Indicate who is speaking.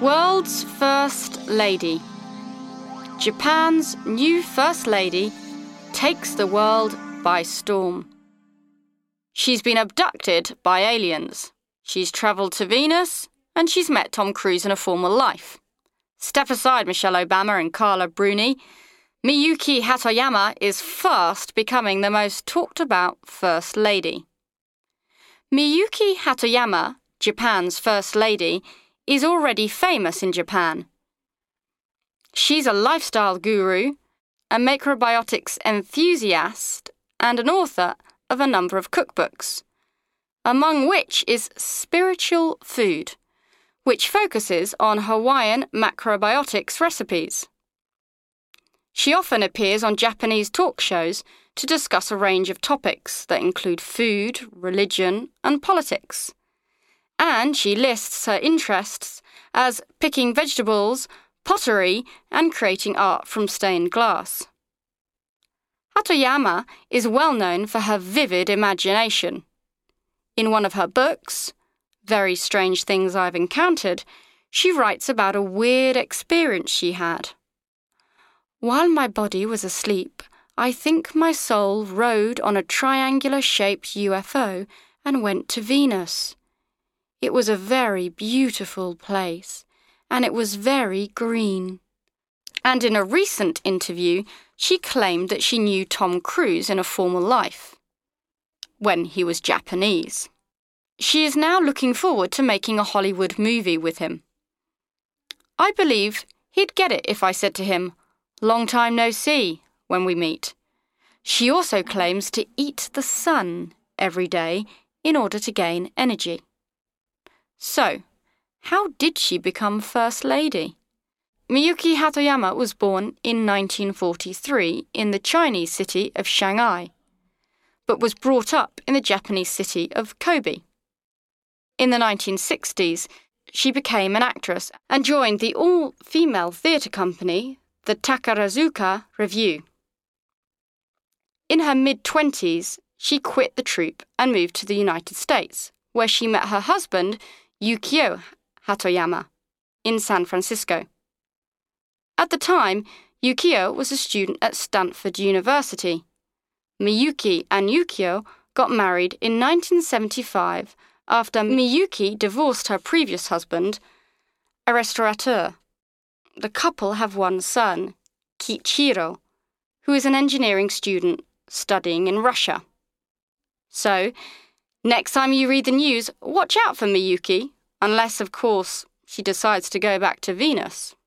Speaker 1: World's First Lady. Japan's new First Lady takes the world by storm. She's been abducted by aliens. She's travelled to Venus, and she's met Tom Cruise in a former life. Step aside Michelle Obama and Carla Bruni. Miyuki Hatoyama is fast becoming the most talked about First Lady. Miyuki Hatoyama, Japan's First Lady, is already famous in Japan. She's a lifestyle guru, a macrobiotics enthusiast, and an author of a number of cookbooks, among which is Spiritual Food, which focuses on Hawaiian macrobiotics recipes. She often appears on Japanese talk shows to discuss a range of topics that include food, religion, and politics. And she lists her interests as picking vegetables, pottery, and creating art from stained glass. Hatoyama is well known for her vivid imagination. In one of her books, Very Strange Things I've Encountered, she writes about a weird experience she had. While my body was asleep, I think my soul rode on a triangular-shaped UFO and went to Venus. It was a very beautiful place, and it was very green. And in a recent interview, she claimed that she knew Tom Cruise in a former life, when he was Japanese. She is now looking forward to making a Hollywood movie with him. I believe he'd get it if I said to him, "Long time no see," when we meet. She also claims to eat the sun every day in order to gain energy. So, how did she become First Lady? Miyuki Hatoyama was born in 1943 in the Chinese city of Shanghai, but was brought up in the Japanese city of Kobe. In the 1960s, she became an actress and joined the all-female theatre company, the Takarazuka Revue. In her mid-20s, she quit the troupe and moved to the United States, where she met her husband, Yukio Hatoyama, in San Francisco. At the time, Yukio was a student at Stanford University. Miyuki and Yukio got married in 1975 after Miyuki divorced her previous husband, a restaurateur. The couple have one son, Kiichiro, who is an engineering student studying in Russia. So, next time you read the news, watch out for Miyuki, unless, of course, she decides to go back to Venus.